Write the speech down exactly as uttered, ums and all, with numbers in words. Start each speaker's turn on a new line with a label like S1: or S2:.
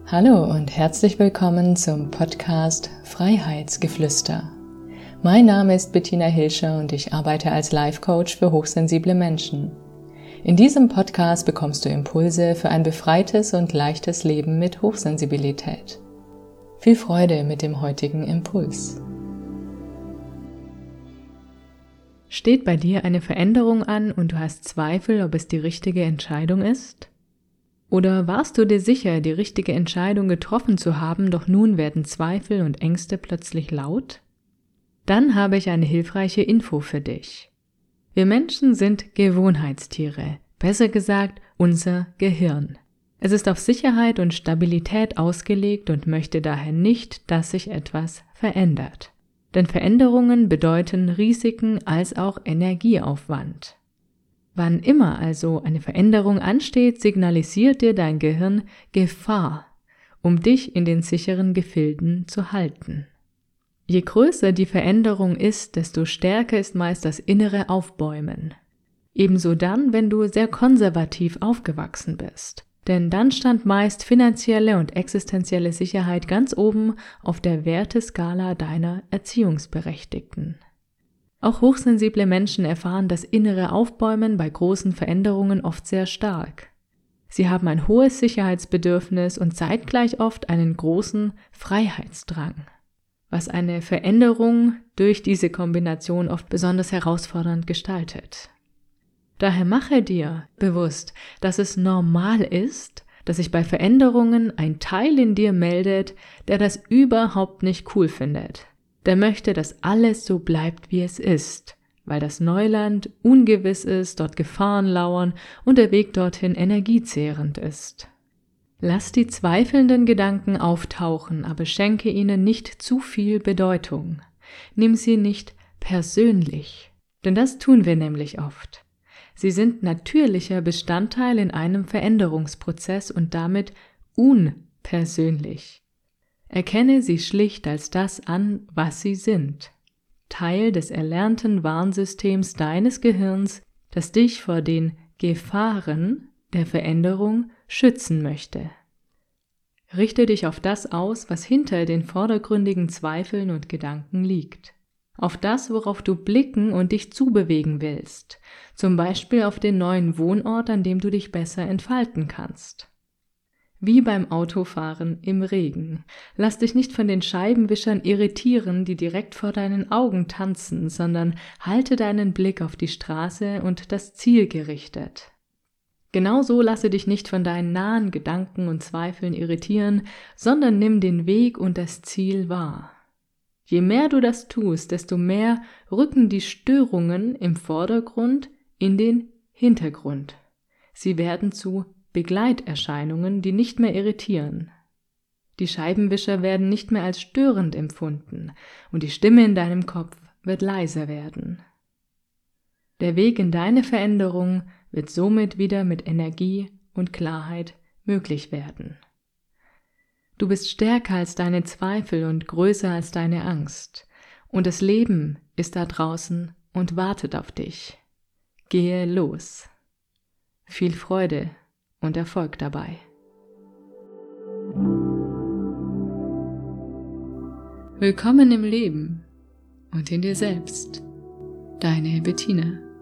S1: Hallo und herzlich willkommen zum Podcast Freiheitsgeflüster. Mein Name ist Bettina Hilscher und ich arbeite als Life Coach für hochsensible Menschen. In diesem Podcast bekommst du Impulse für ein befreites und leichtes Leben mit Hochsensibilität. Viel Freude mit dem heutigen Impuls. Steht bei dir eine Veränderung an und du hast Zweifel, ob es die richtige Entscheidung ist? Oder warst du dir sicher, die richtige Entscheidung getroffen zu haben, doch nun werden Zweifel und Ängste plötzlich laut? Dann habe ich eine hilfreiche Info für dich. Wir Menschen sind Gewohnheitstiere, besser gesagt unser Gehirn. Es ist auf Sicherheit und Stabilität ausgelegt und möchte daher nicht, dass sich etwas verändert. Denn Veränderungen bedeuten Risiken als auch Energieaufwand. Wann immer also eine Veränderung ansteht, signalisiert dir dein Gehirn Gefahr, um dich in den sicheren Gefilden zu halten. Je größer die Veränderung ist, desto stärker ist meist das innere Aufbäumen. Ebenso dann, wenn du sehr konservativ aufgewachsen bist. Denn dann stand meist finanzielle und existenzielle Sicherheit ganz oben auf der Werteskala deiner Erziehungsberechtigten. Auch hochsensible Menschen erfahren das innere Aufbäumen bei großen Veränderungen oft sehr stark. Sie haben ein hohes Sicherheitsbedürfnis und zeitgleich oft einen großen Freiheitsdrang, was eine Veränderung durch diese Kombination oft besonders herausfordernd gestaltet. Daher mache dir bewusst, dass es normal ist, dass sich bei Veränderungen ein Teil in dir meldet, der das überhaupt nicht cool findet. Der möchte, dass alles so bleibt, wie es ist, weil das Neuland ungewiss ist, dort Gefahren lauern und der Weg dorthin energiezehrend ist. Lass die zweifelnden Gedanken auftauchen, aber schenke ihnen nicht zu viel Bedeutung. Nimm sie nicht persönlich, denn das tun wir nämlich oft. Sie sind natürlicher Bestandteil in einem Veränderungsprozess und damit unpersönlich. Erkenne sie schlicht als das an, was sie sind. Teil des erlernten Warnsystems deines Gehirns, das dich vor den Gefahren der Veränderung schützen möchte. Richte dich auf das aus, was hinter den vordergründigen Zweifeln und Gedanken liegt. Auf das, worauf du blicken und dich zubewegen willst. Zum Beispiel auf den neuen Wohnort, an dem du dich besser entfalten kannst. Wie beim Autofahren im Regen. Lass dich nicht von den Scheibenwischern irritieren, die direkt vor deinen Augen tanzen, sondern halte deinen Blick auf die Straße und das Ziel gerichtet. Genauso lasse dich nicht von deinen nahen Gedanken und Zweifeln irritieren, sondern nimm den Weg und das Ziel wahr. Je mehr du das tust, desto mehr rücken die Störungen im Vordergrund in den Hintergrund. Sie werden zu Begleiterscheinungen, die nicht mehr irritieren. Die Scheibenwischer werden nicht mehr als störend empfunden und die Stimme in deinem Kopf wird leiser werden. Der Weg in deine Veränderung wird somit wieder mit Energie und Klarheit möglich werden. Du bist stärker als deine Zweifel und größer als deine Angst. Und das Leben ist da draußen und wartet auf dich. Gehe los. Viel Freude und Erfolg dabei. Willkommen im Leben und in dir selbst. Deine Bettina.